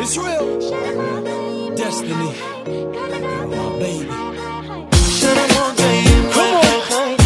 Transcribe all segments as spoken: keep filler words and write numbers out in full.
It's real. Destiny. My baby. Come on.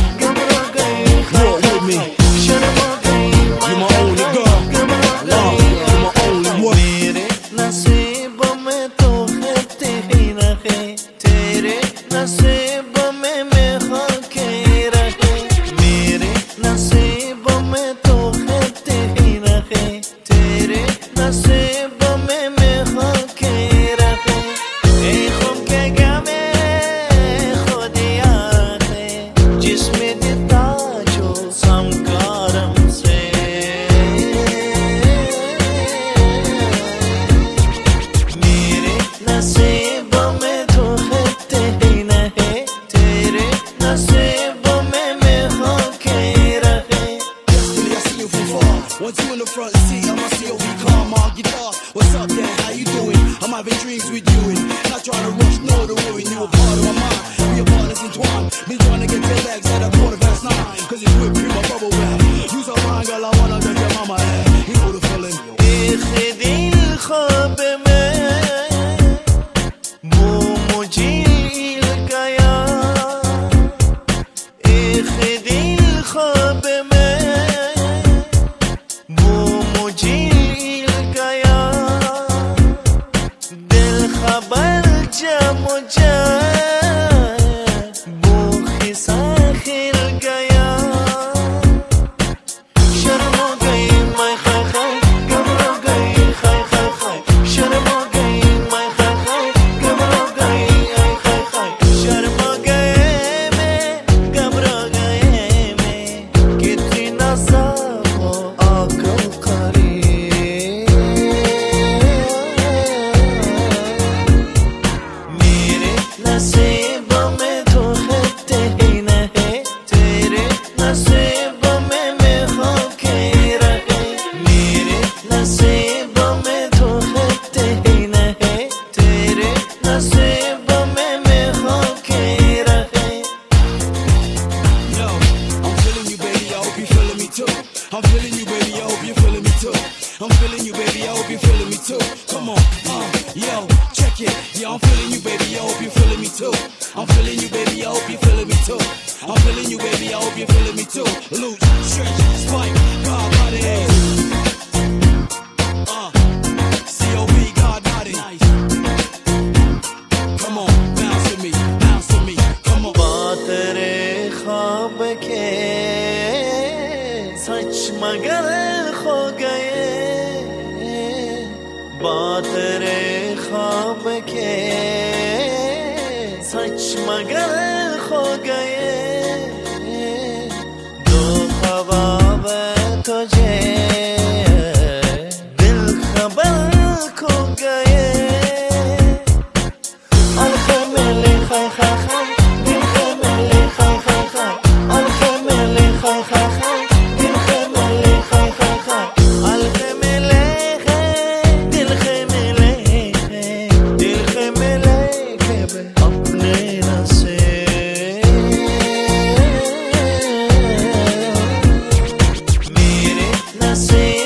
Walk with me. You're my only girl. Love, you're my only one. मेरे नसीबों में तो है तेरी रहे, तेरे नसीबों में मैं होके रहे। मेरे नसीबों में तो है तेरी रहे, तेरे नसीबों में मैं होके रहे। ए खुम के गमे खुदिया है, जिसमें दिता जो समकारम से। मेरे नसीबों में तो है तेरी नहीं, तेरे नसीबों में मैं होके रहे। Destiny, I see you from far. Want you in the front seat, I must see we calm my guitar. What's up there? How you doing? I'm having dreams with you and not trying to rush, no to ruin you. A part of my mind, we are partners entwined. Been trying to get your legs at a quarter past nine, cause it's whipped in my bubble wrap. You so fine, girl, I wanna get your mama ass. You know the feeling. एक दिल ख्वाब में वो मुझे हिल गया, एक दिल ख्वाब में वो मुझे हिल गया। दिल खबर जब मुझे वो खिस्सा खिल गया। शर्म हो गई मैं खाई खाई, घबरा गई खाई खाई खाई। शर्म हो गई मैं खाई खाई, घबरा गई आई खाई खाई। शर्म हो गए मैं, घबरा गए मैं, कितनी नज़ार हो आकर करीब। मेरे नसीबों में तो है तेरी नहीं, तेरे नसीबों में मैं होके रहे। मेरे नसीबों में तो है तेरी नहीं, तेरे नसीबों में मैं होके रहे। Yo, I'm feeling you, baby. I hope you're feeling me too. I'm feeling you, baby. I hope you're feeling me too. I'm feeling you, baby. I hope you're feeling me too. Come on, uh, yo, check it. Yeah, I'm feeling you, baby. I hope you're feeling me too. I'm feeling you, baby. I hope you're feeling me too. I'm feeling you, baby. I hope you're feeling me too. Loose, stretch, spike, God body. Uh, C O B, God body. Come on, bounce with me, bounce with me. Come on. बात रे ख्वाब के सच मगर खो गए, बात रे ख्वाब के सच मगर खो गए। दो ख्वाब तुझे दिल खबर खो गए। अलखे मेले खाई खाई खाई, दिल खे मेले खाई खाई खाई। अलखे मेले खाई खाई खाई, दिल खे मेले खाई खाई खाई। अलखे मेले है, दिल खे मेले है, दिल खे मेले है बे अपने नसे। मेरे नसे